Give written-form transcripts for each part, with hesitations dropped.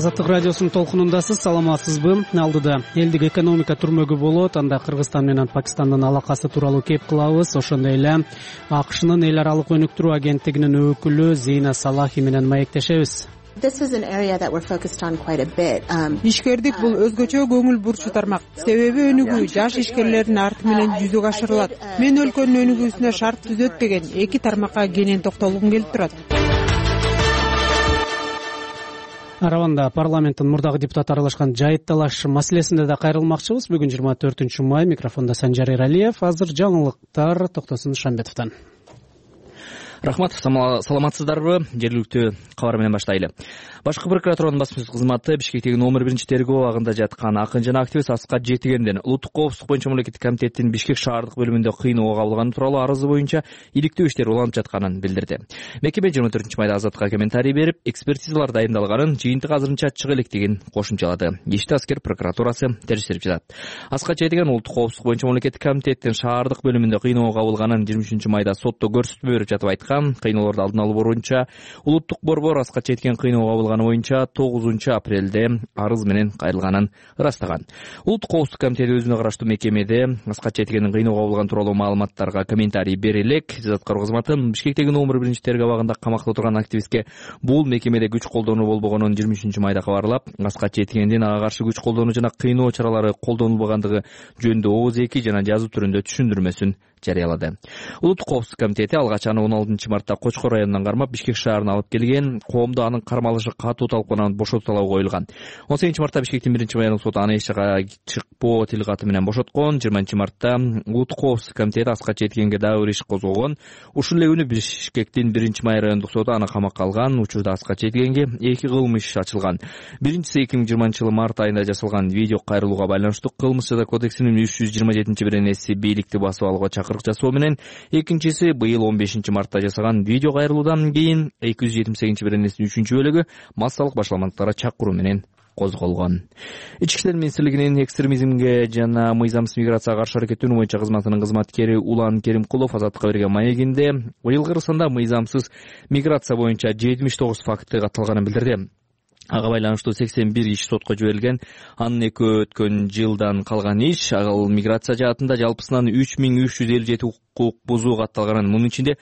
Азаттык радиосунун толкунундасыз, саламатсызбы? Алдыда элдик экономика түрмөгү болот. Анда Кыргызстан менен Пакистандын алакасы тууралуу кеп кылабыз. Ошондой эле АКШнын эл аралык өнүктүрүү агенттигинин өкүлү Зейна Салахи менен маектешебиз. Ишкердик бул өзгөчө көңүл бурчу тармак. Себеби өнүгүү жаш ишкерлердин арты менен жүзөгө ашырылат. Мен өлкөнүн өнүгүүсүнө шарт түзөт деген эки тармакка кенен токтолгум келип турат. Араванда парламенттин мурдагы депутаты аралашкан жайыт талаш маселесинде да кайрылмакчыбыз. Бүгүн 24 май. Микрофондо Санжар Эралиев. Азыр жаңылыктар Токтосун Шамбетовдон. Рахмат, саламатсыздарбы? Жергиликтүү кабар менен баштайлы. Башкы прокуратуранын басма сөз кызматы Бишкектеги номер 1 тергөө абагында жаткан акын жана активист Аскат Жетигенден улуттук коопсуздук боюнча мамлекеттик комитеттин Бишкек шаардык бөлүмүндө кыйноого кабылганы тууралуу арызы боюнча иликтөө иштери уланып жатканын билдирди. Мекеме 24 майда Азаттыкка комментарий берип, экспертизалар дайындалганын, жыйынтык азырынча чыга элекдигин кошумчалады. Ишти Аскер прокуратурасы териштирип жатат. Аскат Жетиген улуттук коопсуздук боюнча мамлекеттик комитеттин шаардык бөлүмүндө кыйноого кабылганын 23 майда сотто көрсөтмө берип жатып айткан. Кыйноолорду алдын алуу боюнча улуттук борбор Аскат Жетиген кыйноого кабылганы боюнча 9 апрелде арыз менен кайрылганын ырастаган. Улуттук коопсуздук комитети өзүнө караштуу мекемеде Аскат Жетигендин кыйноого кабылган тууралуу маалыматтарга комментарий бере элек. Аткаруу кызматы Бишкектеги номер 1 тергөө абагында камакта отурган активистке бул мекемеде күч колдонуу болбогонун 23 майда кабарлап, Аскат Жетигендин ага каршы күч колдонуу жана кыйноо чаралары колдонулбагандыгы жөнүндө ооз-2 жана жазуу түрүндө түшүндүрмөсүн жарыялады. Улуттук коопсуздук комитети алгач аны 16 мартта Кочкор районунан кармап Бишкек шаарына алып келген. Коомдо анын кармалышы катуу талкууланып бошотуу талабы коюлган. 18 мартта Бишкектин 1 райондук соту аны эч жака чыкпоо тил каты менен бошоткон. 20 мартта улуттук коопсуздук комитети Аскат Жетигенге дагы бир иш козгогон. Ушул эле күнү Бишкектин 1 май райондук соту аны камакка алган. Учурда Аскат Жетигенге 2 кылмыш иш ачылган. Биринчиси 2020 жылы март айында жасалган видео кайрылууга байланыштуу Кылмыш жаза кодексинин 327-беренеси бийликти басып алууга чакырык жасоо менен, экинчиси быйыл 15 мартта жасаган видео кайрылуудан кийин 278-беренесинин 3-бөлүгү массалык башаламалыктарга чакыруу менен козголгон. Ички иштер министрлигинин экстремизмге жана мыйзамсыз миграцияга каршы аракеттенүү боюнча кызматынын кызматкери Улан Керимкулов Азаттыкка берген маегинде быйыл Кыргызстанда мыйзамсыз миграция боюнча 79 факты катталганын билдирди. Ага байланыштуу 81 иш сотко жиберилген. Анын экөө өткөн жылдан калган иш. Ал миграция жаатында жалпысынан 3357 укук бузуу катталганын, мунун ичинде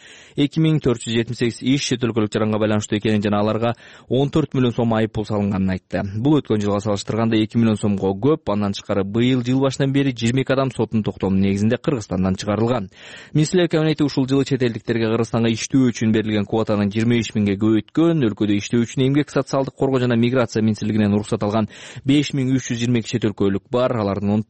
2478 иш чет өлкөлүк жаранга байланыштуу экенин жана аларга 14 миллион сом айып пул салынганын айтты. Бул өткөн жылга салыштырганда 2 миллион сомго көп. Андан тышкары быйыл жыл башынан бери 22 адам соттун токтомунун негизинде Кыргызстандан чыгарылган. Министрлер кабинети ушул жылы чет элдиктерге Кыргызстанга иштөө үчүн берилген квотанын 25 миңге көбөйткөн. Өлкөдө иштөө үчүн эмгек социалдык коргоо жана миграция министрлигинен уруксат алган 5322 чет өлкөлүк бар. Алардын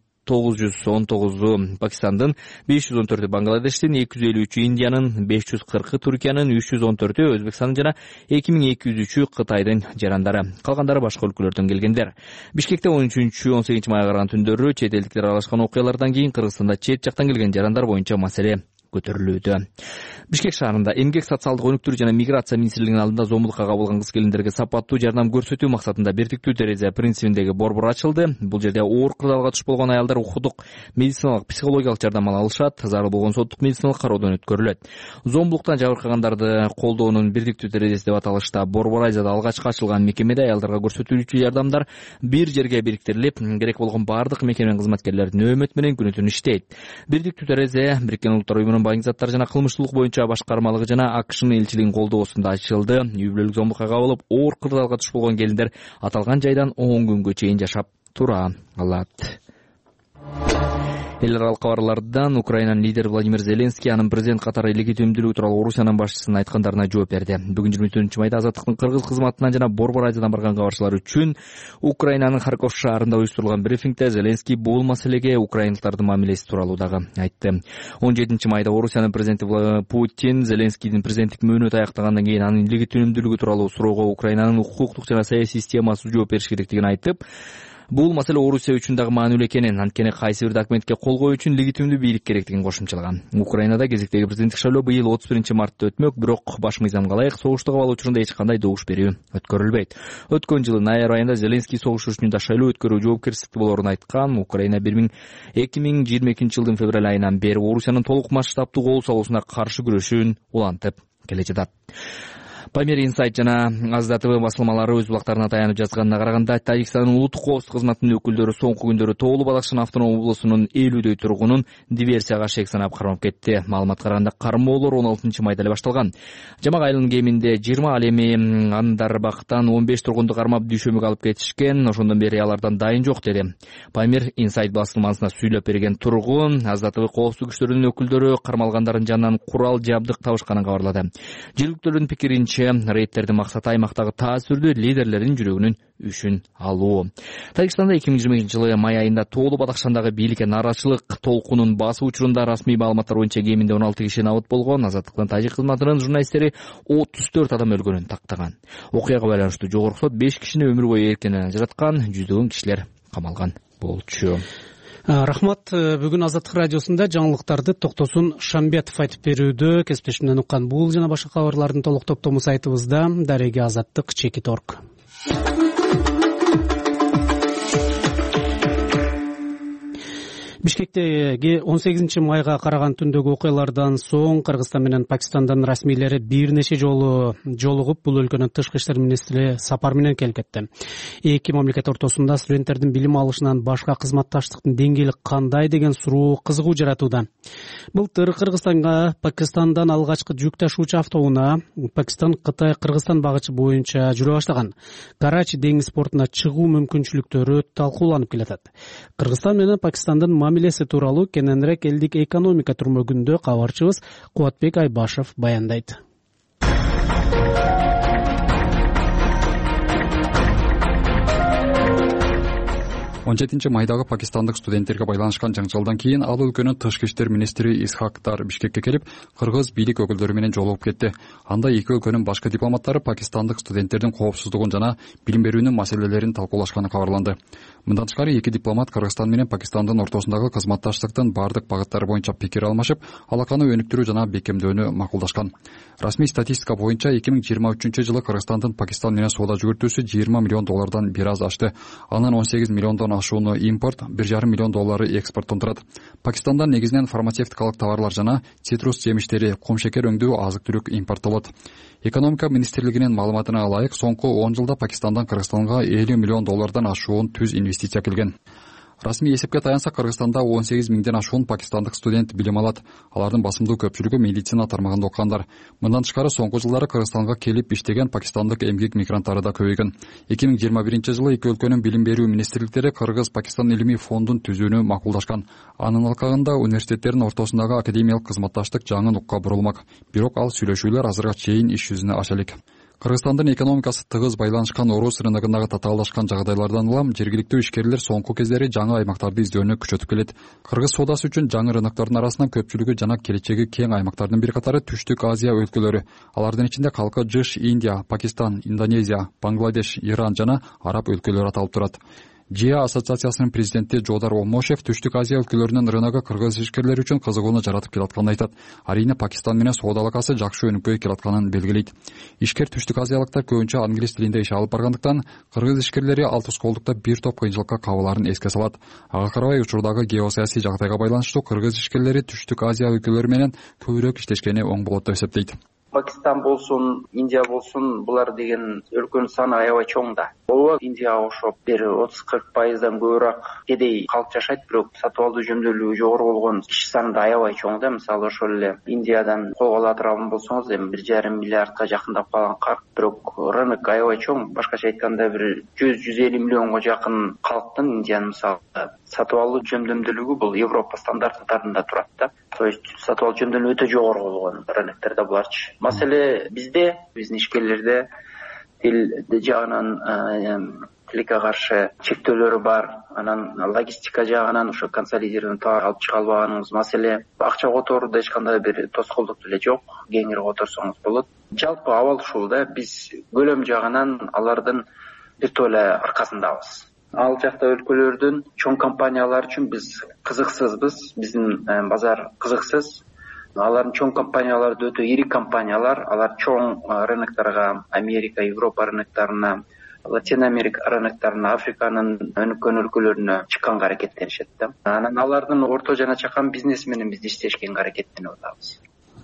919 Пакистандын, 514 Бангладештин, 253 Индиянын, 540 Түркиянын, 314 Өзбекстандын жана 2203 Кытайдын жарандары. Калгандары башка өлкөлөрдөн келгендер. Бишкекте 13-18 майга караган түндөрү чет элдиктер аралашкан окуялардан кийин Кыргызстанда чет жактан келген жарандар боюнча маселе көтөрүлүүдө. Бишкек шаарында эмгек социалдык өнүктүрүү жана миграция министрлигинин алдында зомбулукка кабылган кыз-келиндерге сапаттуу жардам көрсөтүү максатында бирдиктүү терезе принцибиндеги борбор ачылды. Бул жерде оор кырдаалга туш болгон аялдар укуктук, медициналык, психологиялык жардам ала алышат, зарыл болгон соттук медициналык кароодон өткөрүлөт. Зомбулуктан жабыркагандарды колдоонун бирдиктүү терезеси деп аталышта Борбор Азияда алгачкы ачылган мекемеде аялдарга көрсөтүлүүчү жардамдар бир жерге бириктирилип, керек болгон бардык мекеменин кызматкерлери нөөмөт менен күнү-түн иштейт. Бирдиктүү терезе Бириккен Улуттар уюмунун байың заттар жана кылмыштуулук боюнча башкармалыгы жана АКШнын элчилигинин колдоосунда ачылды. Үй бүлөлүк зомбулукка кабылып, оор кырдаалга туш болгон келиндер аталган жайдан 10 күнгө чейин жашап тура алат. Эл аралык кабарлардан Украинанын лидери Владимир Зеленский анын президент катары легитимдүүлүгү тууралуу Орусиянын башчысынын айткандарына жооп берди. Бүгүн 24 майда Азаттыктын кыргыз кызматынан жана Борбор Азиядан барган кабарчылар үчүн Украинанын Харьков шаарында уюштурулган брифингде Зеленский бул маселеге украиналыктардын мамилеси тууралуу дагы айтты. 17 майда Орусиянын президенти Путин Зеленскийдин президенттик мөөнөтү аяктагандан кийин анын легитимдүүлүгү тууралуу суроого Украинанын укуктук жана саясий системасы жооп бериш керектигин айтып, бул маселе Орусия үчүн дагы маанилүү экенин, анткени кайсы бир документке кол коюу үчүн легитимдүү бийлик керектигин кошумчалаган. Украинада кезектеги президенттик шайлоо быйыл 31 мартта өтмөк, бирок баш мыйзамга ылайык согушту кабыл учурунда эч кандай добуш берүү өткөрүлбөйт. Өткөн жылы ноябрь айында Зеленский согуш учурунда шайлоо өткөрүү жоопкерчиликтүү болоорун айткан. Украина 2022 жылдын февраль айынан бери Орусиянын толук масштабтуу кол салуусуна каршы күрөшүүн улантып келе жатат. Памир Инсайт жана Азда ТВ басылмалары өз булактарына таянып жазганына караганда, Тажикстандын улуттук коопсуздук кызматынын өкүлдөрү соңку күндөрү Тоолу Бадакшан автоном облусунун 50дөй тургунун диверсияга шек санап кармап кетти. Маалыматка караганда кармоолор 16-майда эле башталган. Жамак айылынын кеминде 20, ал эми Андарбактан 15 тургунду кармап дүйшөмүгө алып кетишкен. Ошондон бери алардан дайын жок деди. Памир Инсайт басылмасына сүйлөп берген тургун Азда ТВ коопсуздук күчтөрүнүн өкүлдөрү кармалгандардын жанынан курал жабдык табышканын кабарлады. Жергиликтүүлөрдүн пикиринче, рейдтердин максаты аймактагы таасирдүү лидерлердин жүрөгүнүн үшүн алуу. Тажикстанда 2022 жылы май айында Тоолу Бадакшандагы бийликке нааразычылык толкунун басуу учурунда расмий маалыматтар боюнча кеминде 16 киши набыт болгон. Азаттыктын тажик кызматынын журналисттери 34 адам өлгөнүн тактаган. Окуяга байланыштуу жогорку сот 5 кишини өмүр бою эрктен ажыраткан, жүздөгөн кишилер камалган болчу. Рахмат. Бүгүн Азаттык радиосунда жаңылыктарды Токтосун Шамбетов айтып берүүдө. Кесиптешимден уккан бул жана башка кабарлардын толук топтому сайтыбызда. Дареги Азаттык _org. Бишкекте 18 майга караган түндөгү окуялардан соң Кыргызстан менен Пакистандан расмийлери бир нече жолу жолугуп, бул өлкөнүн тышкы иштер министри сапар менен келип кетти. Эки мамлекет ортосунда студенттердин билим алышынан башка кызматташтыктын деңгээли кандай деген суроо кызыгуу жаратууда. Былтыр Кыргызстанга Пакистандан алгачкы жүк ташуучу автоунаа Пакистан-Кытай-Кыргызстан багычы боюнча жүрө баштаган. Карачи деңиз портуна чыгуу мүмкүнчүлүктөрү талкууланып келатат. Кыргызстан менен Пакистандын мамилеси тууралуу кененирээк элдик экономика түрмөгүндө кабарчыбыз Кубатбек Айбашев баяндайт. 17 майдагы пакистандык студенттерге байланышкан жаңжалдан кийин ал өлкөнүн тышкы иштер министри Исхактар Бишкекке келип, кыргыз бийлик өкүлдөрү менен жолугуп кетти. Анда эки өлкөнүн башкы дипломаттары пакистандык студенттердин коопсуздугун жана билим берүүнүн маселелерин талкуулашканы кабарланды. Мындан тышкары эки дипломат Кыргызстан менен Пакистандын ортосундагы кызматташтыктын бардык багыттары боюнча пикир алмашып, алаканы өнүктүрүү жана бекемдөөнү макулдашкан. Расмий статистика боюнча 2023 жылы Кыргызстандын Пакистан менен соода жүгүртүүсү $20 миллион бир аз ашты. Анын 18 миллиондон ашууну импорт, $1,5 миллион экспорттон турат. Пакистандан негизинен фармацевтикалык товарлар жана цитрус жемиштери, кум шекер өңдүү азык-түлүк импорттолот. Экономика министрлигинин маалыматына ылайык, соңку 10 жылда Пакистандан Кыргызстанга $50 миллион ашуун түз инвестиция келген. Расмий эсепке таянса, Кыргызстанда 18 миңден ашуун пакистандык студент билим алат. Алардын басымдуу көпчүлүгү медицина тармагында окугандар. Мындан тышкары соңку жылдары Кыргызстанга келип иштеген пакистандык эмгек мигранттары да көбөйгөн. 2021 жылы эки өлкөнүн билим берүү министрликтери Кыргыз-Пакистан илимий фондун түзүүнү макулдашкан. Анын алкагында университеттердин ортосундагы академиялык кызматташтык жаңы нукка бурулмак. Бирок ал сүйлөшүүлөр азырга чейин иш жүзүнө аша элек. Кыргызстандын экономикасы тыгыз байланышкан орус рыногундагы татаалдашкан жагдайлардан улам жергиликтүү ишкерлер соңку кездери жаңы аймактарды издөөнү күчөтүп келет. Кыргыз соодасы үчүн жаңы рыноктордун арасынан көпчүлүгү жана келечеги кең аймактардын бир катары Түштүк Азия өлкөлөрү. Алардын ичинде калкы жыш Индия, Пакистан, Индонезия, Бангладеш, Иран жана Араб өлкөлөрү аталып турат. ЖИА ассоциациясынын президенти Жодар Омошев Түштүк Азия өлкөлөрүнүн рыногу кыргыз ишкерлери үчүн кызыгууну жаратып келатканын айтат. Арийне Пакистан менен соода алакасы жакшы өнүкпөй келатканын белгилейт. Ишкер түштүк азиялыктар көбүнчө англис тилинде иш алып баргандыктан, кыргыз ишкерлери ал тускоолдукта бир топ кыйынчылыкка кабылаарын эске салат. Ага карабай учурдагы геосаясий жагдайга байланыштуу кыргыз ишкерлери Түштүк Азия өлкөлөрү менен көбүрөөк иштешкени оң болот деп эсептейт. Пакистан болсун, Индия болсун, булар деген өлкөнүн саны аябай чоң да. Ооба, Индияга окшоп бир 30-40% көбүрөөк кедей калк жашайт, бирок сатып алуу жөндөмдүүлүгү жогору болгон киши саны да аябай чоң да. Мисалы ошол эле Индиядан колго ала турган болсоңуз, эми 1,5 миллиардка жакындап калган калк, бирок рынок аябай чоң. Башкача айтканда бир 100-150 миллионго жакын калктын Индиянын мисалы сатып алуу жөндөмдүүлүгү бул Европа стандарттарында турат да. То есть сатып алуу жөндөмдүүлүгү өтө жогору болгон рыноктарда буларчы. Маселе биздин ишкерлерде тил жагынан тилекке каршы чектөөлөрү бар, анан логистика жагынан ошо консолидированный товар алып чыга албаганыбыз маселе. Акча которууда эч кандай бир тоскоолдук деле жок, кеңири которсоңуз болот. Жалпы абал ушул да, биз көлөм жагынан алардын бир топ эле аркасындабыз. Ал жакта өлкөлөрдүн чоң компаниялары үчүн биз кызыксызбыз, биздин базар кызыксыз. Алардын чоң компаниялары өтө ири компаниялар, алар чоң рынокторго, Америка, Европа рыноктарына, Латин Америка рыноктарына, Африканын өнүккөн өлкөлөрүнө чыкканга аракеттенишет да. Анан алардын орто жана чакан бизнеси менен биз иштешкенге аракеттенип атабыз.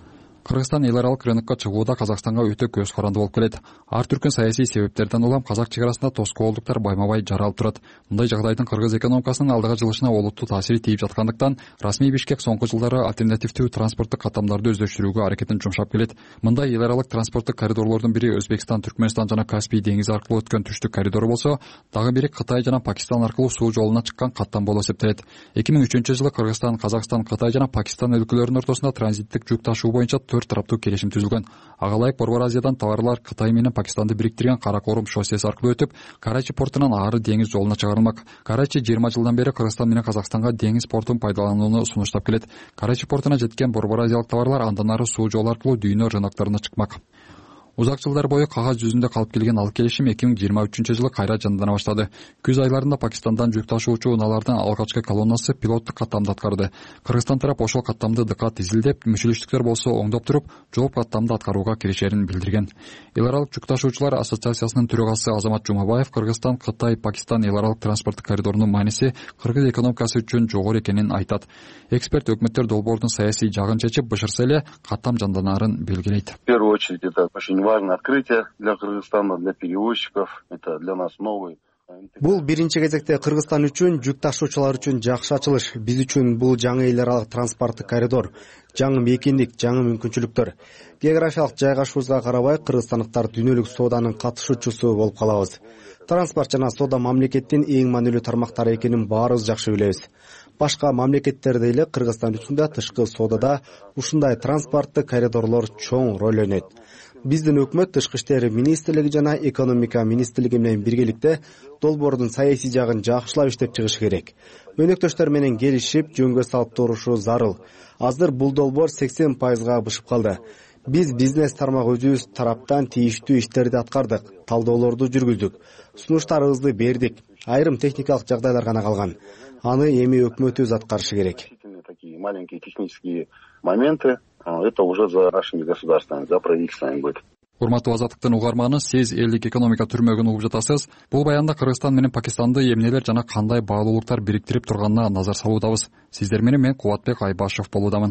Кыргызстан эл аралык рынокко чыгууда Казакстанга өтө көз каранды болуп келет. Ар түркүн саясий себептерден улам казак чек арасында тоскоолдуктар байма-бай жаралып турат. Мындай жагдайдын кыргыз экономикасынын алдыга жылышына олуттуу таасири тийип жаткандыктан расмий Бишкек соңку жылдары альтернативдүү транспорттук каттамдарды өздөштүрүүгө аракетин жумшап келет. Мындай эл аралык транспорттук коридорлордун бири Өзбекстан, Түркмөнстан жана Каспий деңизи аркылуу өткөн түштүк коридору болсо, дагы бири Кытай жана Пакистан аркылуу суу жолуна чыккан каттам болуп эсептелет. 2003-жылы Кыргызстан, Казакстан, Кытай жана Пакистан өлкөлөрүнүн ортосунда транзиттик жүк ташуу боюнча 4 тараптуу келишим түзүлгөн. Ага ылайык Борбор Азиядан товарлар Кытай менен Пакистанды бириктирген Каракорум шоссеси аркылуу өтүп, Карачи портунан ары деңиз жолуна чыгарылмак. Карачи 20 жылдан бери Кыргызстан менен Казакстанга деңиз портун пайдаланууну сунуштап келет. Карачи портуна жеткен Борбор Азиялык товарлар андан ары суу жолу аркылуу дүйнө рынокторуна чыкмак. Узак жылдар бою кагаз жүзүндө калып келген ал келишим 2023-жылы кайра жандана баштады. Күз айларында Пакистандан жүк ташуучу унаалардын алгачкы колоннасы пилоттук каттамды аткарды. Кыргызстан тарап ошол каттамды дыкат изилдеп, мүчөлүштүктөр болсо оңдоп туруп, жооп каттамды аткарууга киришерин билдирген. Эл аралык жүк ташуучулар ассоциациясынын төрагасы Азамат Жумабаев Кыргызстан, Кытай, Пакистан эл аралык транспорттук коридорунун мааниси кыргыз экономикасы үчүн жогору экенин айтат. Эксперт өкмөттөр долбоордун саясий жагын чечип, бышырса эле каттам жанданаарын белгилейт. В первую очередь это очень важное открытие для Кыргызстана, для перевозчиков. Это для нас новый. Бул биринчи кезекте Кыргызстан үчүн, жүк ташуучулар үчүн жакшы ачылыш. Биз үчүн бул жаңы эл аралык транспорттук коридор, жаңы мейкиндик, жаңы мүмкүнчүлүктөр. Географиялык жайгашуубузга карабай, кыргызстандыктар дүйнөлүк сооданын катышуучусу болуп калабыз. Транспорт жана соода мамлекеттин эң маанилүү тармактары экенин баарыбыз жакшы билебиз. Башка мамлекеттерде эле Кыргызстан үчүн да тышкы соодада ушундай транспорттук коридорлор чоң роль ойнойт. Биздин өкмөт Тышкы иштер министрлиги жана экономика министрлиги менен биргеликте долбоордун саясий жагын жакшылап иштеп чыгыш керек. Өнөктөштөр менен келишип, жөнгө салып турушу зарыл. Азыр бул долбоор 80%га бышып калды. Биз бизнес тармак өзүбүз тараптан тийиштүү иштерди аткардык, талдоолорду жүргүздүк, сунуштарыбызды бердик. Айрым техникалык жагдайлар гана калган. Аны эми өкмөтүбүз аткарышы керек. Такие маленькие технические моменты, это уже за нашими государствами, за правительствами будет. Урматтуу Азаттыктын угарманы, сиз элдик экономика түрмөгүн угуп жатасыз. Бул баянда Кыргызстан менен Пакистанды эмнелер жана кандай баалуулуктар бириктирип турганына назар салуудабыз. Сиздер менен мен Кубатбек Айбашев болуудамын.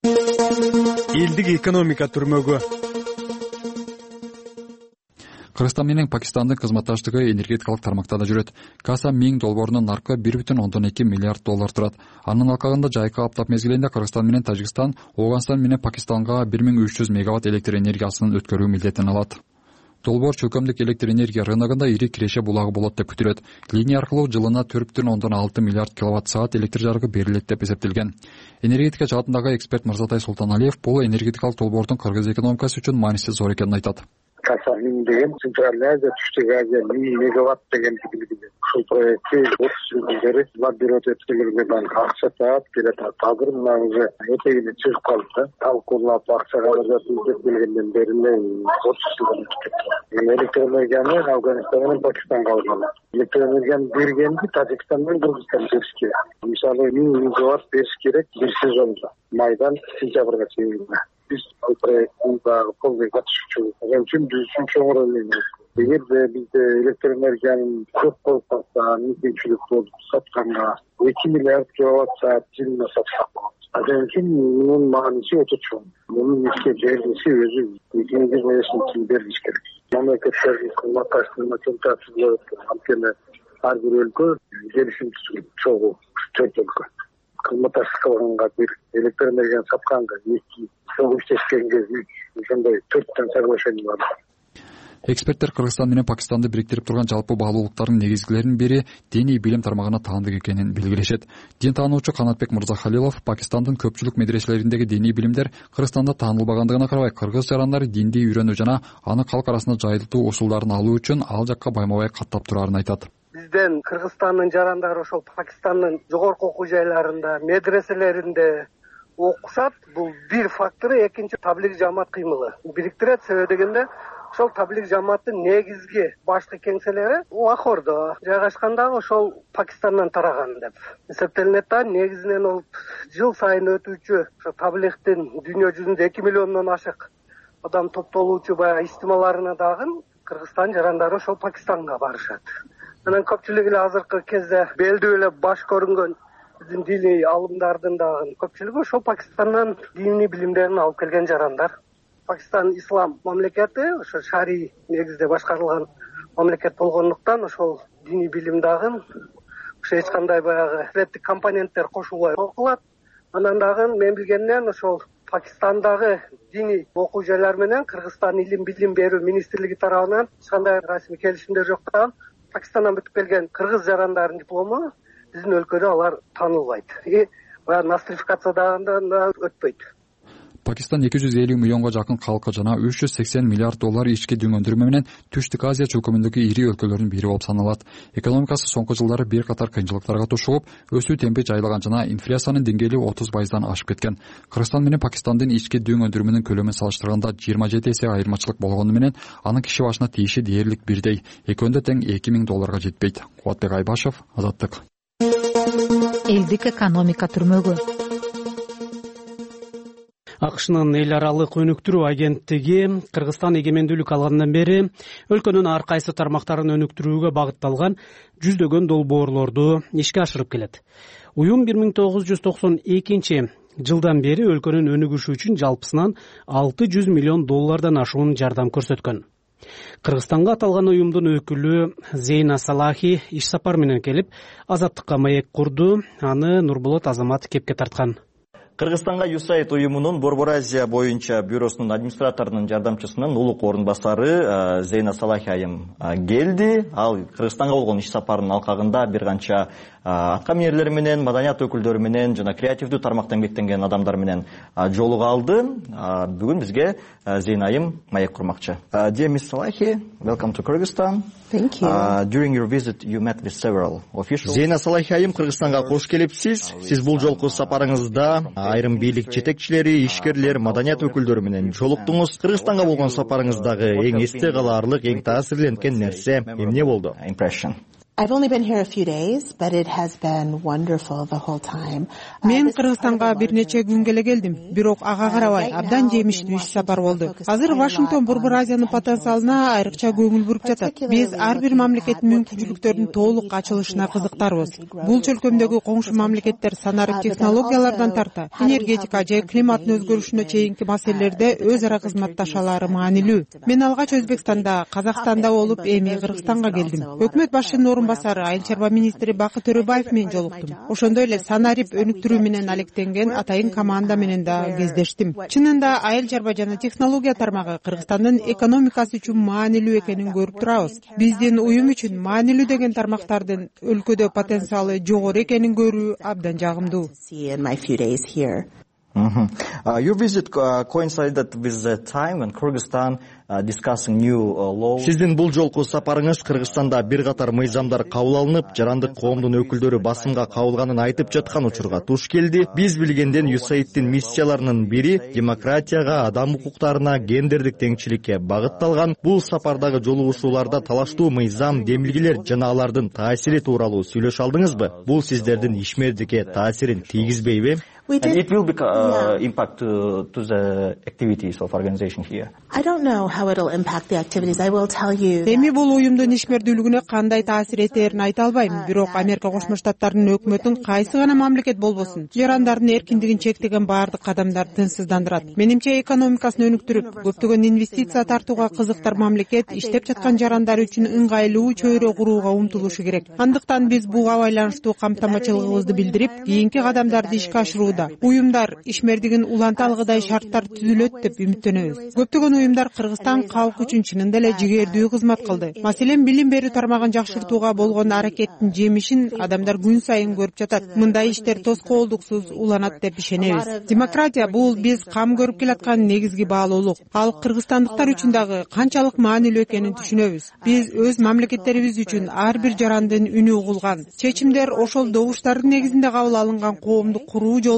Элдик экономика түрмөгү. Кыргызстан менен Пакистандын кызматташтыгы энергетикалык тармакта да жүрөт. Каса 1000 долбоорунун наркы 1,2 миллиард доллар турат. Анын алкагында жайкы аптап мезгилинде Кыргызстан менен Тажикстан, Ооганстан менен Пакистанга 1300 мегаватт электр энергиясын өткөрүү милдетин алат. Долбоор чөлкөмдүк электр энергия рыногунда ири киреше булагы болот деп күтүлөт. Линия аркылуу жылына 4,6 миллиард киловатт-саат электр жарыгы берилет деп эсептелген. Энергетика жаатындагы эксперт Мырзатай Султаналиев бул энергетикалык долбоордун кыргыз экономикасы үчүн мааниси зор экенин айтат. Каса 1000 деген Центральная Азия, Түштүк Азия 1000 мегаватт деген билдирди. Ушул проектти 30 жылдан бери лабирот өткөрүлгөн акча таап келет. Азыр мына уже этегине чыгып калды. Талкуулап акчага издеп келгенден бери 30 жылдан өтүп кетти. Электр энергияны Афганистан менен Пакистанга алган. Электр энергияны бергенди Тажикстан менен Кыргызстан бериш керек. Мисалы 1000 мегаватт бериш керек бир сезонда. Майдан сентябрга чейин. Biz proyektin полный катышуучу үчүн биз үчүн чоң роль ойнойт. Эгерде бизде электр энергиянын көп болуп калса, мүмкүнчүлүк болуп сатканга 2 миллиард киловатт-саат жылына сатсак болот. Анын үчүн мунун мааниси өтө чоң. Мунун ишке берилиши өзү 2025 берилиш керек. Мамлекеттердин кызматташтыгына чоң таасир болот. Анткени ар бир өлкө келишим түзгөн чогуу 4 өлкө. Кызматташтык кылганга бир электр энергияны сатканга 2 ошондой 4 соглашение бар. Эксперттер Кыргызстан менен Пакистанды бириктирип турган жалпы баалуулуктардын негизгилеринин бири диний билим тармагына таандык экенин белгилешет. Дин таануучу Канатбек Мырзахалилов Пакистандын көпчүлүк медреселериндеги диний билимдер Кыргызстанда таанылбагандыгына карабай, кыргыз жарандары динди үйрөнүү жана аны калк арасында жайылтуу усулдарын алуу үчүн ал жакка байма-бай каттап турарын айтат. Бизден Кыргызстандын жарандары ошол Пакистандын жогорку окуу жайларында, медреселеринде окушат. Бул бир фактору, экинчи таблиг жамаат кыймылы. Бириктирет себеби дегенде ошол таблиг жамааттын негизги башкы кеңселери Лахордо жайгашкандагы ошол Пакистандан тараган деп эсептелинет да. Негизинен ол жыл сайын өтүүчү ошо таблигтин дүйнө жүзүндө 2 миллиондон ашык адам топтолуучу баягы истималарына дагы Кыргызстан жарандары ошол Пакистанга барышат. Анан көпчүлүгү эле азыркы кезде белдүү эле баш көрүнгөн биздин диний алымдардын дагы көпчүлүгү ошол Пакистандан диний билимдерин алып келген жарандар. Пакистан ислам мамлекети, ошо шарий негизде башкарылган мамлекет болгондуктан ошол диний билим дагы ошо эч кандай баягы реттик компоненттер кошулбай окулат. Анан дагы мен билгенден ошол Пакистандагы диний окуу жайлар менен Кыргызстан илим билим берүү министрлиги тарабынан эч кандай расмий келишимдер жоктан Пакистандан бүтүп келген кыргыз жарандардын диплому биздин өлкөдө алар таанылбайт. Баягы нострификациядан да өтпөйт. Пакистан 250 миллионго жакын калкы жана 380 миллиард доллар ички дүң өндүрмө менен Түштүк Азия чөлкөмүндөгү ири өлкөлөрдүн бири болуп саналат. Экономикасы соңку жылдары бир катар кыйынчылыктарга тушугуп, өсүү темпи жайлаган жана инфляциянын деңгээли 30%дан ашып кеткен. Кыргызстан менен Пакистандын ички дүң өндүрмөнүн көлөмүн салыштырганда 27 эсе айырмачылык болгону менен анын киши башына тийиши дээрлик бирдей. Экөөндө тең 2000 долларга жетпейт. Кубатбек Айбашев, Азаттык. Элдик экономика түрмөгү. АКШнын эл аралык өнүктүрүү агенттиги Кыргызстан эгемендүүлүк алгандан бери өлкөнүн ар кайсы тармактарын өнүктүрүүгө багытталган жүздөгөн долбоорлорду ишке ашырып келет. Уюм 1992 жылдан бери өлкөнүн өнүгүшү үчүн жалпысынан 600 миллион доллардан ашуун жардам көрсөткөн. Кыргызстанга аталган уюмдун өкүлү Зейна Салахи иш сапар менен келип, Азаттыкка маек курду. Аны Нурболот Азамат кепке тарткан. Кыргызстанга USAID уюмунун Борбор Азия боюнча бюросунун администраторунун жардамчысынын улук орун басары Зейна Салахи айым келди. Ал Кыргызстанга болгон иш сапарынын алкагында бир канча аткаминерлер менен, маданият өкүлдөрү менен жана креативдүү тармакта эмгектенген адамдар менен жолуга алды. Бүгүн бизге Зейна айым маек курмакчы. Dear Ms. Salahi, welcome to Kyrgyzstan. Thank you. During your visit, you met with several officials. Зейна Салахи айым, Кыргызстанга кош келипсиз. Сиз бул жолку сапарыңызда айрым бийлик жетекчилери, ишкерлер, маданият өкүлдөрү менен жолуктуңуз. Кыргызстанга болгон сапарыңыздагы эң эсте калаарлык, эң таасирленткен нерсе эмне болду? Impression. I've only been here a few days, but it has been wonderful the whole time. Мен Кыргызстанга бир нече күнгө эле келдим, бирок ага карабай абдан жемиштүү иш сапар болду. Азыр Вашингтон Борбор Азиянын потенциалына айрыкча көңүл буруп жатат. Биз ар бир мамлекеттин мүмкүнчүлүктөрүнүн толук ачылышына кызыктарбыз. Бул чөлкөмдөгү коңшу мамлекеттер санарип технологиялардан тарта энергетика же климаттын өзгөрүшүнө чейинки маселелерде өз ара кызматташалары маанилүү. Мен алгач Өзбекстанда, Казакстанда болуп, эми Кыргызстанга келдим. Өкмөт башчынын басары айыл чарба министри Бакыт Төрөбаев менен жолуктум. Ошондой эле санарип өнүктүрүү менен алектенген атайын команда менен да кездештим. Чынында айыл чарба жана технология тармагы Кыргызстандын экономикасы үчүн маанилүү экенин көрүп турабыз. Биздин уюм үчүн маанилүү деген тармактардын өлкөдө потенциалы жогору экенин көрүү абдан жагымдуу. Your visit coincided with the time when Kyrgyzstan discussing new laws. Сиздин бул жолку сапарыңыз Кыргызстанда бир катар мыйзамдар кабыл алынып, жарандык коомдун өкүлдөрү басымга кабылганын айтып жаткан учурга туш келди. Биз билгенден USAID-тин миссияларынын бири демократияга, адам укуктарына, гендердик теңчиликке багытталган. Бул сапардагы жолугушууларда талаштуу мыйзам, демилгелер жана алардын таасири тууралуу сүйлөшө алдыңызбы? Бул сиздердин ишмердикке таасирин тийгизбейби? And it will be impact to the activities of organization here. I don't know how it'll impact the activities. I will tell you. Эми бул уюмдун ишмердүүлүгүнө кандай таасир этерин айта албайм. Бирок Америка Кошмо Штаттарынын өкмөтүн кайсы гана мамлекет болбосун, жарандардын эркиндигин чектеген баардык кадамдар тынчсыздандырат. Менимче экономикасын өнүктүрүп, көптөгөн инвестиция тартууга кызыктар мамлекет иштеп жаткан жарандар үчүн ыңгайлуу чөйрө курууга умтулушу керек. Андыктан биз буга байланыштуу камтамачылыгыбызды билдирип, кийинки кадамдарды ишке ашыруу уюмдар ишмердигин уланта алгыдай шарттар түзүлөт деп үмүттөнөбүз. Көптөгөн уюмдар Кыргызстан калкы үчүн чынында эле жигердүү кызмат кылды. Маселен, билим берүү тармагын жакшыртууга болгон аракеттин жемишин адамдар күн сайын көрүп жатат. Мындай иштер тоскоолдуксуз уланат деп ишенебиз. Демократия бул биз кам көрүп келаткан негизги баалуулук. Ал кыргызстандыктар үчүн дагы канчалык маанилүү экенин түшүнөбүз. Биз өз мамлекеттерибиз үчүн ар бир жарандын үнү угулган, чечимдер ошол добуштардын негизинде кабыл алынган коомду куруу жолун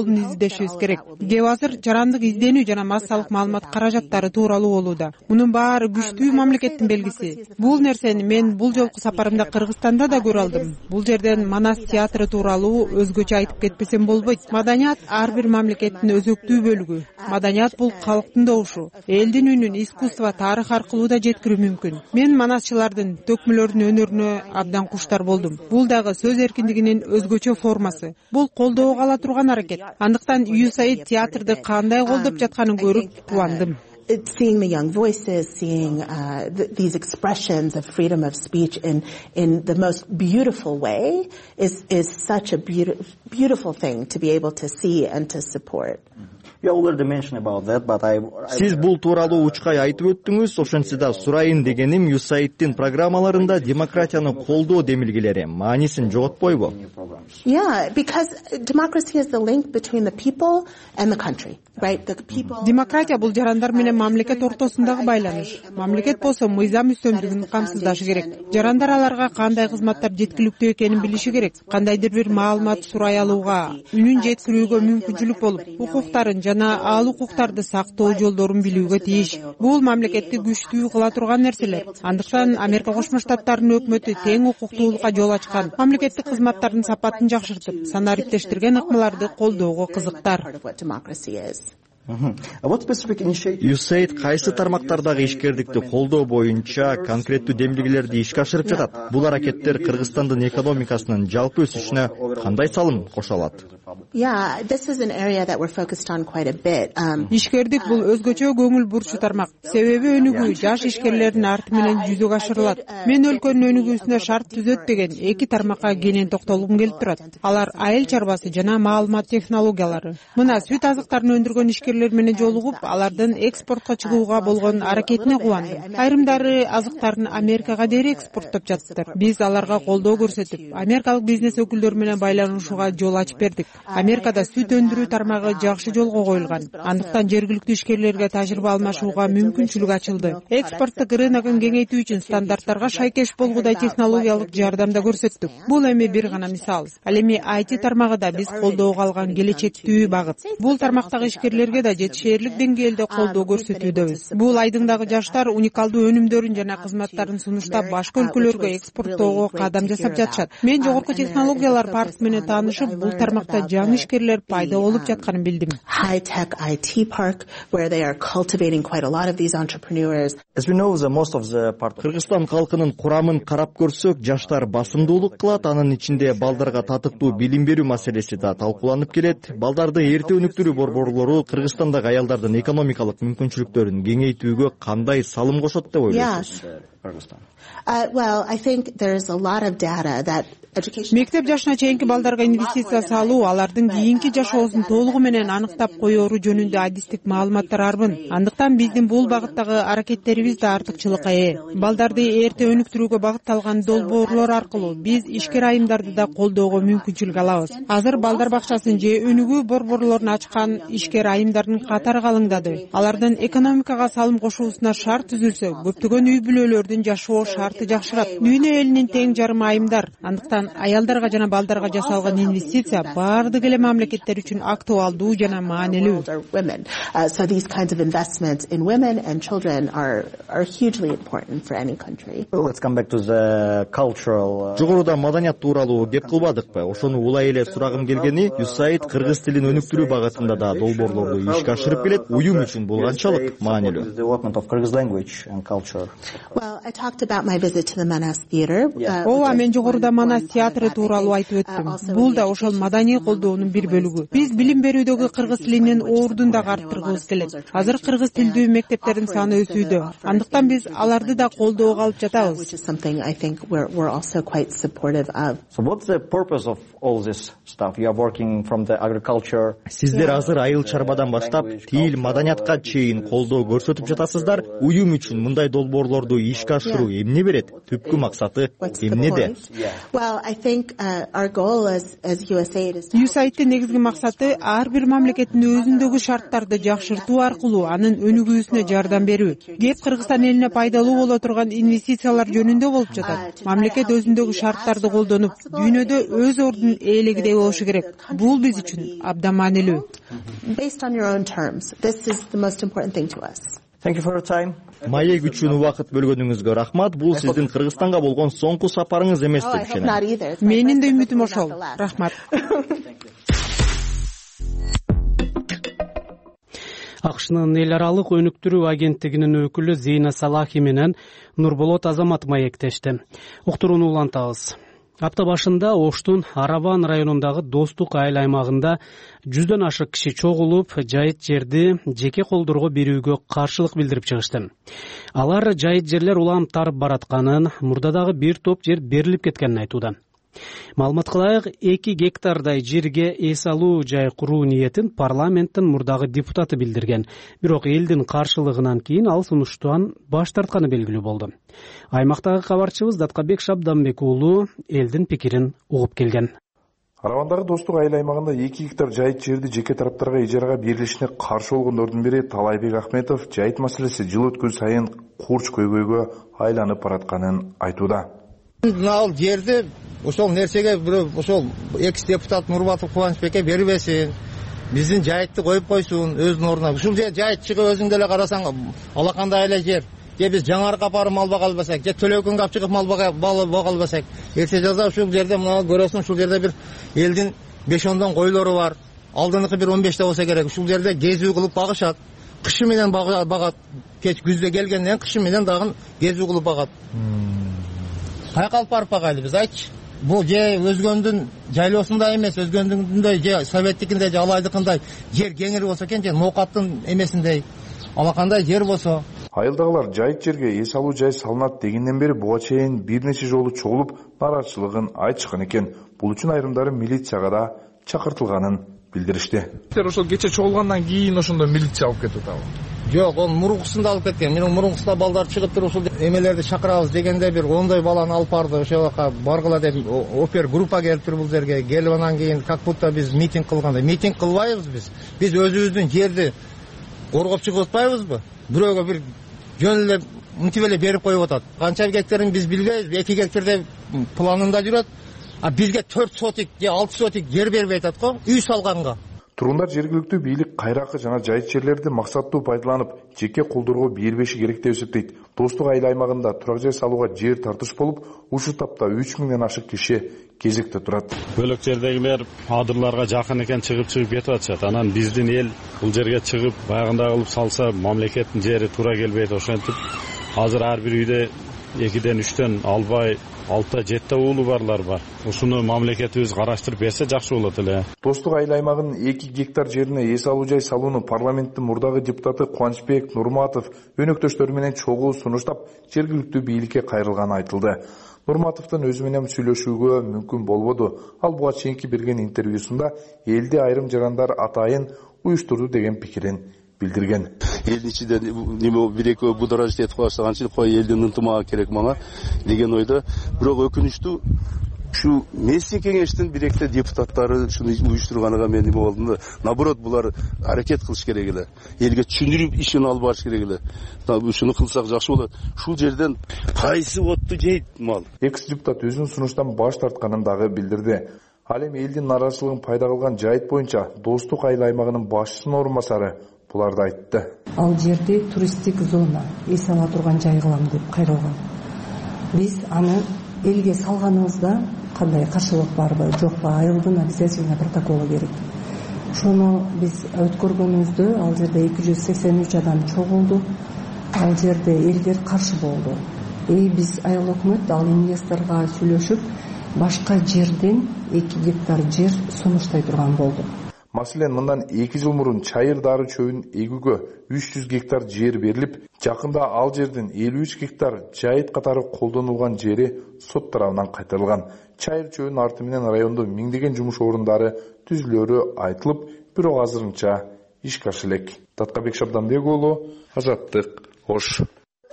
жолдорун издешибиз керек. Кеп азыр жарандык изденүү жана массалык маалымат каражаттары тууралуу болууда. Мунун баары күчтүү мамлекеттин белгиси. Бул нерсени мен бул жолку сапарымда Кыргызстанда да көрө алдым. Бул жерден Манас театры тууралуу өзгөчө айтып кетпесем болбойт. Маданият ар бир мамлекеттин өзөктүү бөлүгү. Маданият бул калктын добушу. Элдин үнүн искусство, тарых аркылуу да жеткирүү мүмкүн. Мен манасчылардын, төкмөлөрдүн өнөрүнө абдан куштар болдум. Бул дагы сөз эркиндигинин өзгөчө формасы. Бул колдоого ала турган аракет. Андыктан USAID театрды кандай колдоп жатканын көрүп кубандым. Seeing the young voices, seeing these expressions of freedom of speech in the most beautiful way is such a beautiful thing to be able to see and to support. Сиз бул тууралуу учкай айтып өттүңүз, ошентсе да сурайын дегеним USAID'дин программаларында демократияны колдоо демилгелери маанисин жоготпойбу? Yeah, because democracy is the link between the people and the country, right? The people. Демократия бул жарандар менен мамлекет ортосундагы байланыш. Мамлекет болсо мыйзам үстөмдүгүн камсыздашы керек. Жарандар аларга кандай кызматтар жеткиликтүү экенин билиши керек. Кандайдыр бир маалымат сурай алууга, үнүн жеткирүүгө мүмкүнчүлүк болуп, укуктарын жана ал укуктарды сактоо жолдорун билүүгө тийиш. Бул мамлекетти күчтүү кыла турган нерселер. Андыктан Америка Кошмо Штаттарынын өкмөтү тең укуктуулукка жол ачкан, мамлекеттик кызматтардын сапатын жакшыртып, санариптештирген ыкмаларды колдоого кызыктар. USAID кайсы тармактардагы ишкердикти колдоо боюнча конкреттүү демилгелерди ишке ашырып жатат? Бул аракеттер Кыргызстандын экономикасынын жалпы өсүшүнө кандай салым кошо алат? Yeah, this is an area that we're focused on quite a bit. Ишкердик бул өзгөчө көңүл бурчу тармак. Себеби өнүгүү жаш ишкерлердин арты менен жүзөгө ашырылат. Мен өлкөнүн өнүгүүсүнө шарт түзөт деген эки тармакка кенен токтолгум келип турат. Алар айыл чарбасы жана маалымат технологиялары. Мына сүт азыктарын өндүргөн ишкерлер менен жолугуп, алардын экспортко чыгууга болгон аракетине кубандым. Айрымдары азыктарын Америкага дери экспорттоп жатыптыр. Биз аларга колдоо көрсөтүп, америкалык бизнес өкүлдөрү менен байланышууга жол ачып бердик. Америкада сүт өндүрүү тармагы жакшы жолго коюлган. Андыктан жергиликтүү ишкерлерге тажрыйба алмашууга мүмкүнчүлүк ачылды. Экспорттук рыногун кеңейтүү үчүн стандарттарга шайкеш болгудай технологиялык жардам да көрсөттүк. Бул эми бир гана мисал. Ал эми IT тармагы да биз колдоого алган келечектүү багыт. Бул тармактагы ишкерлерге да жетишээрлик деңгээлде колдоо көрсөтүүдөбүз. Бул айдыңдагы жаштар уникалдуу өнүмдөрүн жана кызматтарын сунуштап башка өлкөлөргө экспорттоого кадам жасап жатышат. Мен жогорку технологиялар парк менен таанышып, бул тармакта жаңы ишкерлер пайда болуп жатканын билдим. High tech IT park where they are cultivating quite a lot of these entrepreneurs. As we know, most of the part Кыргызстан калкынын курамын карап көрсөк, жаштар басымдуулук кылат, анын ичинде балдарга татыктуу билим берүү маселеси да талкууланып келет. Балдарды эрте өнүктүрүү борборлору Кыргызстандагы аялдардын экономикалык мүмкүнчүлүктөрүн кеңейтүүгө кандай салым кошот деп ойлойсуз? Well, I think there's a lot of data that Мектеп жашына чейинки балдарга инвестиция салуу, алардын кийинки жашоосун толугу менен аныктап коёру жөнүндө адистик маалыматтар арбын. Андыктан биздин бул багыттагы аракеттерибиз да артыкчылыкка ээ. Балдарды эрте өнүктүрүүгө багытталган долбоорлор аркылуу биз ишкер айымдарды да колдоого мүмкүнчүлүк алабыз. Азыр балдар бакчасын же өнүгүү борборлорун ачкан ишкер айымдардын катары калыңдады. Алардын экономикага салым кошуусуна шарт түзүлсө, көптөгөн үй бүлөлөрдүн жашоо шарты жакшырат. Дүйнө элинин тең жарымы айымдар. Андыктан аялдарга жана балдарга жасалган инвестиция баардык эле мамлекеттер үчүн актуалдуу жана маанилүү. So these kinds of investments in women and children are hugely important for any country. Let's come back to the cultural. Жогоруда маданият тууралуу кеп кылбадыкпы? Ошону улай эле сурагым келгени, USAID кыргыз тилин өнүктүрүү багытында да долбоорлорду ишке ашырып келет. Уюм үчүн бул канчалык маанилүү? Development of Kyrgyz language and culture. Well, I talked about my visit to the Manas Theater. Ооба, мен жогоруда Манас театры тууралуу айтып өттүм. Бул да ошол маданий колдоонун бир бөлүгү. Биз билим берүүдөгү кыргыз тилинин ордун да арттыргыбыз келет. Азыр кыргыз тилдүү мектептердин саны өсүүдө. Андыктан биз аларды да колдоого алып жатабыз. Which is something I think we're also quite supportive of. So what's the purpose of all this stuff? You are working from the agriculture. Сиздер азыр айыл чарбадан баштап тил, маданиятка чейин колдоо көрсөтүп жатасыздар. Уюм үчүн мындай долбоорлорду ишке ашыруу эмне берет? Түпкү максаты эмнеде? USAID'дин негизги максаты ар бир мамлекеттин өзүндөгү шарттарды жакшыртуу аркылуу анын өнүгүүсүнө жардам берүү. Кеп Кыргызстан элине пайдалуу боло турган инвестициялар жөнүндө болуп жатат. Мамлекет өзүндөгү шарттарды колдонуп, дүйнөдө өз ордунун ээлегидей болушу керек. Бул биз үчүн абдан маанилүү. Маек үчүн убакыт бөлгөнүңүзгө рахмат. Бул сиздин Кыргызстанга болгон соңку сапарыңыз эмес деп ишенем. Менин да үмүтүм ошол. Рахмат. АКШнын эл аралык өнүктүрүү агенттигинин өкүлү Зейна Салахи менен Нурболот Азамат маектешти. Уктурууну улантабыз. Апта башында Оштун Араван районундагы Достук айыл аймагында 100дөн ашык киши чогулуп, жайыт жерди жеке колдорго берүүгө каршылык билдирип чыгышты. Алар жайыт жерлер улам тарып баратканын, мурдадагы бир топ жер берилип кеткенин айтууда. Маалымат кылайык, 2 гектардай жерге эс алуу жай куруу ниетин парламенттин мурдагы депутаты билдирген. Бирок элдин каршылыгынан кийин ал сунуштан баш тартканы белгилүү болду. Аймактагы кабарчыбыз Даткабек Шабданбек уулу элдин пикирин угуп келген. Аравандагы Достук айыл аймагында 2 гектар жайыт жерди жеке тараптарга ижарага берилишине каршы болгондордун бири Талайбек Ахметов жайыт маселеси жыл өткөн сайын курч көйгөйгө айланып баратканын айтууда. Ал жерди ошол нерсеге бирөө ошол экс-депутат Нурбатов Кубанычбекке бербесин. Биздин жайытты коюп койсун өзүнүн ордуна. Ушул жер жайыт чыгып өзүң деле карасаң алакандай эле жер. Же биз жаңарыкка апарып мал бага албасак, же Төлөкөнгө алып чыгып мал бага албасак, эрте жазда ушул жерде мына көрөсүң, ушул жерде бир элдин 5-10 койлору бар. Алдыныгы бир 15 болсо керек. Ушул жерде кезүү кылып багышат. Кышы менен багат. Кеч күздө келгенден кышы менен дагы кезүү кылып багат. Каяка алып барып багайлы биз айтчы. Бул же өзгөндүн жайлоосундай эмес, өзгөндүндөй же советтикиндей же алайдыкындай жер кеңири болсо экен, же ноокаттын эмесиндей алакандай жер болсо. Айылдагылар жайыт жерге эс алуу жай салынат дегенден бери буга чейин бир нече жолу чогулуп нааразычылыгын айтышкан экен. Бул үчүн айрымдары милицияга да чакыртылганын билдиришти. Ошол кече чогулгандан кийин ошондо милиция алып кетип атабы? Жок, ол мурункусунда алып кеткен. Менин мурункусунда балдар чыгып туруп ушул эмелерди чакырабыз дегенде бир 10 баланы алып барды. Ошол жака баргыла деп опер группа келип туруп бул жерге. Келип анан кийин как будто биз митинг кылгандай. Митинг кылбайбыз биз. Биз өзүбүздүн жерди коргоп чыгып атпайбызбы? Бирөөгө бир жөн эле мынтип эле берип коюп атат. Канча гектарын биз билбейбиз. 2 гектарда планында жүрөт. А бизге 4 сотик же 6 сотик жер бербей атат го, үй салганга. Тургундар жергиликтүү бийлик кайракы жана жайыт жерлерди максаттуу пайдаланып, жеке колдорго бербеши керек деп эсептейт. Достук айыл аймагында турак жай салууга жер тартыш болуп, ушул тапта 3000ден ашык киши кезекте турат. Бөлөк жердегилер адырларга жакын экен чыгып кетип атышат. Анан биздин эл бул жерге чыгып баягындай кылып салса, мамлекеттин жери туура келбейт. Ошентип азыр ар бир үйдө 2ден 3төн албай 6-7 уулу барлар бар. Ушуну мамлекетибиз караштырып берсе жакшы болот эле. Достук айыл аймагынын 2 гектар жерине эс алуу жай салууну парламенттин мурдагы депутаты Кубанычбек Нурматов өнөктөштөрү менен чогуу сунуштап, жергиликтүү бийликке кайрылганы айтылды. Нурматовдун өзү менен сүйлөшүүгө мүмкүн болбоду. Ал буга чейинки берген интервьюсунда элди айрым жарандар атайын уюштурду деген пикирин билдирген. Элдин ичинде неме бир-экөө будоражить этип баштаганчы, кой элдин ынтымагы керек мага деген ойдо. Бирок өкүнүчтүү ушу местный кеңештин бир-экте депутаттары ушуну уюштурганга мен неме болдум да. Наоборот, булар аракет кылыш керек эле. Элге түшүндүрүп ишин алып барыш керек эле. Ушуну кылсак жакшы болот. Ушул жерден кайсы отту жейт мал? Экс-депутат өзүнүн сунуштан баш тартканын дагы билдирди. Ал эми элдин нааразычылыгын пайда кылган жайыт боюнча Достук айыл аймагынын башчысынын орун басары буларды айтты. Ал жерде туристтик зона, эс ала турган жай кылам деп кайрылган. Биз аны элге салганыбызда кандай каршылык барбы, жокпу, айылдын обязательно протоколу керек. Ошону биз өткөргөнүбүздө ал жерде 283 адам чогулду. Ал жерде элдер каршы болду. Биз айыл өкмөт ал инвесторго сүйлөшүп, башка жерден 2 гектар жер сунуштай турган болду. Маселен, мындан 2 жыл мурун чайыр дары чөбүн эгүүгө 300 гектар жер берилип, жакында ал жердин 53 гектар жайыт катары колдонулган жери сот тарабынан кайтарылган. Чайыр чөбүнүн арты менен райондо миңдеген жумуш орундары түзүлөрү айтылып, бирок азырынча ишке аша элек. Таткабек Шабданбек уулу, Азаттык, Ош.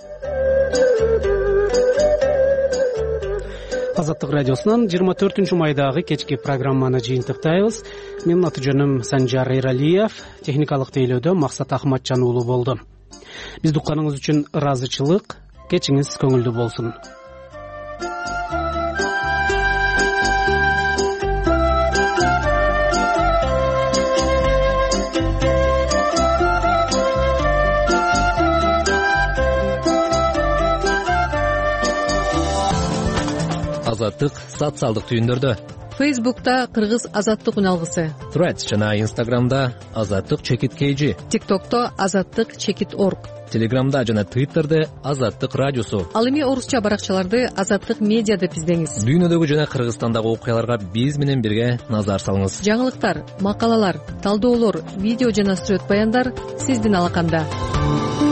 Азаттык радиосунан 24 майдагы кечки программаны жыйынтыктайбыз. Менин аты жөнүм Санжар Эралиев, техникалык тейлөөдө Максат Ахматжан уулу болду. Бизди укканыңыз үчүн ыраазычылык, кечиңиз көңүлдүү болсун. Азаттык социалдык түйүндөрдө. Фейсбукта Кыргыз азаттык үналгысы. Threads жана Инстаграмда азаттык чекит KG. ТикТокто азаттык чекит орг. Телеграмда жана Твиттерде азаттык радиосу. Ал эми орусча баракчаларды азаттык медиа деп издеңиз. Дүйнөдөгү жана Кыргызстандагы окуяларга биз менен бирге назар салыңыз. Жаңылыктар, макалалар, талдоолор, видео жана сүрөт баяндар сиздин алаканда.